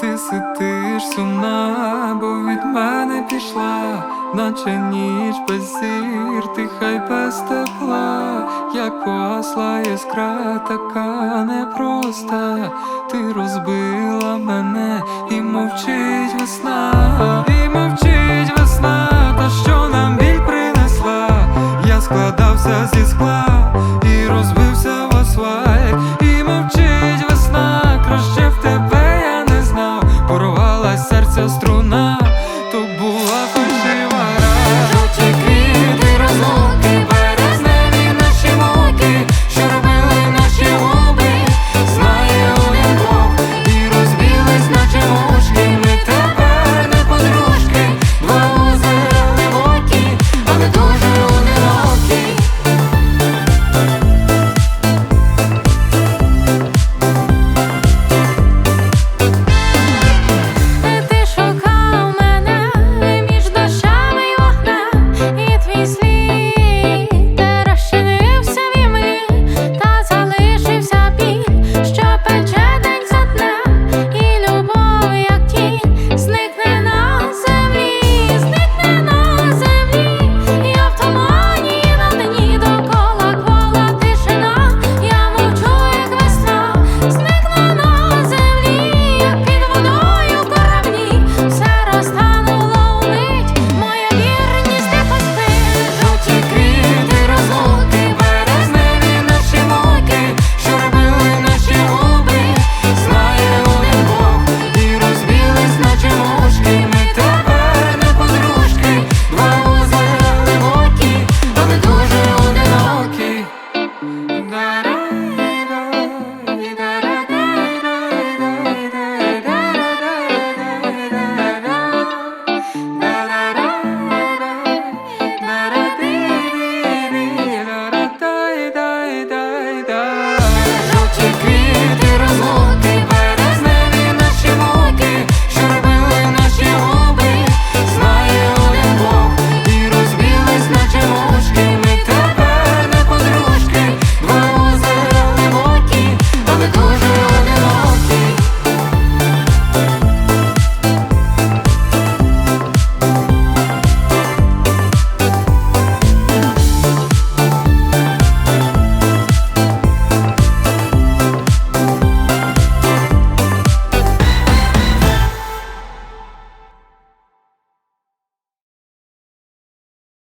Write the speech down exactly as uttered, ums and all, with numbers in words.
Ти сидиш сумна, бо від мене пішла, наче ніч без зір, тиха й без тепла, як погасла іскра, така непроста. Ти розбила мене, і мовчить весна, і мовчить весна, та що нам біль принесла. Я складався зі скла,